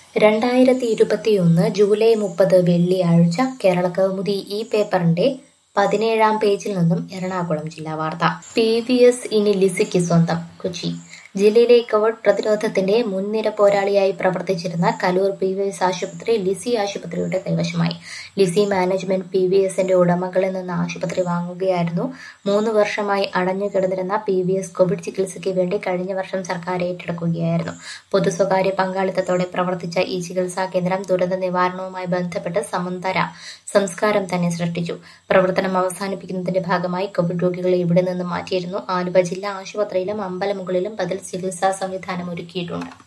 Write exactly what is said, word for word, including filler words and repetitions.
രണ്ടായിരത്തി ഇരുപത്തിയൊന്ന് ജൂലൈ മുപ്പത് വെള്ളിയാഴ്ച കേരളകൗമുദി ഈ പേപ്പറിന്റെ പതിനേഴാം പേജിൽ നിന്നും എറണാകുളം ജില്ലാ വാർത്ത. പി വി എസ് ഇനി ലിസിക്ക് സ്വന്തം. കൊച്ചി ജില്ലയിലെ കോവിഡ് പ്രതിരോധത്തിന്റെ മുൻനിര പോരാളിയായി പ്രവർത്തിച്ചിരുന്ന കലൂർ പി വി എസ് ആശുപത്രി ലിസി ആശുപത്രിയുടെ കൈവശമായി. ലിസി മാനേജ്മെന്റ് പി വി എസിന്റെ ഉടമകളിൽ നിന്ന് ആശുപത്രി വാങ്ങുകയായിരുന്നു. മൂന്ന് വർഷമായി അടഞ്ഞുകിടന്നിരുന്ന പി വി എസ് കോവിഡ് ചികിത്സയ്ക്ക് വേണ്ടി കഴിഞ്ഞ വർഷം സർക്കാർ ഏറ്റെടുക്കുകയായിരുന്നു. പൊതു സ്വകാര്യ പങ്കാളിത്തത്തോടെ പ്രവർത്തിച്ച ഈ ചികിത്സാ കേന്ദ്രം ദുരന്ത നിവാരണവുമായി ബന്ധപ്പെട്ട് സമാന്തര സംസ്കാരം തന്നെ സൃഷ്ടിച്ചു. പ്രവർത്തനം അവസാനിപ്പിക്കുന്നതിന്റെ ഭാഗമായി കോവിഡ് രോഗികളെ ഇവിടെ നിന്ന് മാറ്റിയിരുന്നു. ആലുവ ജില്ലാ ആശുപത്രിയിലും അമ്പലമുകളിലും ബദൽ ചികിത്സാ സംവിധാനം ഒരുക്കിയിട്ടുണ്ട്.